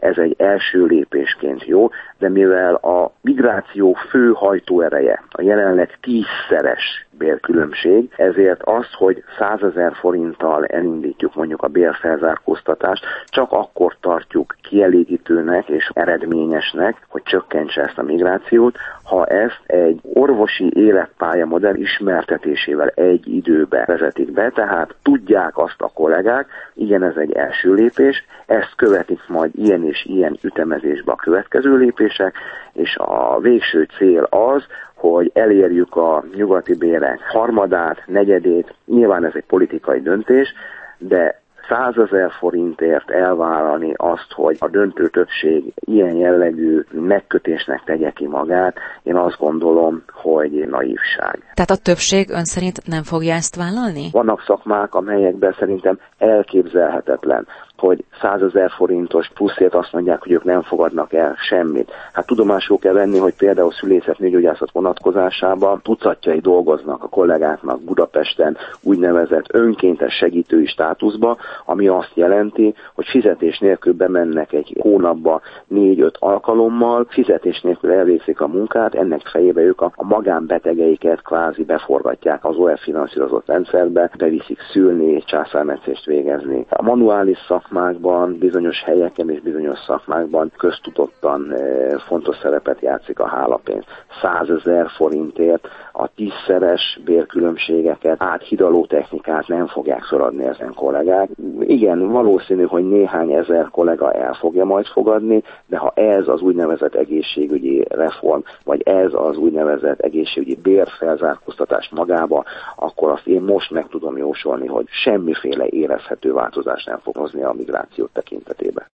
ez egy első lépésként jó, de mivel a migráció fő hajtóereje a jelenleg 10-szeres bérkülönbség, ezért az, hogy 100 000 forinttal elindítjuk mondjuk a bérfelzárkóztatást, csak akkor tartjuk kielégítőnek és eredményesnek, hogy csökkentse ezt a migrációt, ha ezt egy orvosi életpálya modell ismertetésével egy időbe vezetik be, tehát tudják azt a kollégák, igen, ez egy első lépés, ezt követik majd ilyen és ilyen ütemezésbe a következő lépések, és a végső cél az, hogy elérjük a nyugati bérek harmadát, negyedét, nyilván ez egy politikai döntés, de 100 000 forintért elvállalni azt, hogy a döntő többség ilyen jellegű megkötésnek tegye ki magát, én azt gondolom, hogy naívság. Tehát a többség ön szerint nem fogja ezt vállalni? Vannak szakmák, amelyekben szerintem elképzelhetetlen, hogy 100 000 forintos pluszért azt mondják, hogy ők nem fogadnak el semmit. Hát tudomásul kell venni, hogy például szülészet-nőgyógyászat vonatkozásában tucatjai dolgoznak a kollégáknak Budapesten úgynevezett önkéntes segítői státuszba, ami azt jelenti, hogy fizetés nélkül bemennek egy hónapba 4-5 alkalommal, fizetés nélkül elvégzik a munkát, ennek fejébe ők a magánbetegeiket kvázi beforgatják az OF finanszírozott rendszerbe, beviszik szülni, császármetszést végezni. A manuális szakmákban, bizonyos helyeken és bizonyos szakmákban köztudottan fontos szerepet játszik a hálapénz. 100 000 forintért a 10-szeres bérkülönbségeket, áthidaló technikát nem fogják szoradni ezen kollégák. Igen, valószínű, hogy néhány ezer kollega el fogja majd fogadni, de ha ez az úgynevezett egészségügyi reform, vagy ez az úgynevezett egészségügyi bérfelzárkóztatás magába, akkor azt én most meg tudom jósolni, hogy semmiféle érezhető változást nem fog hozni a migráció tekintetében.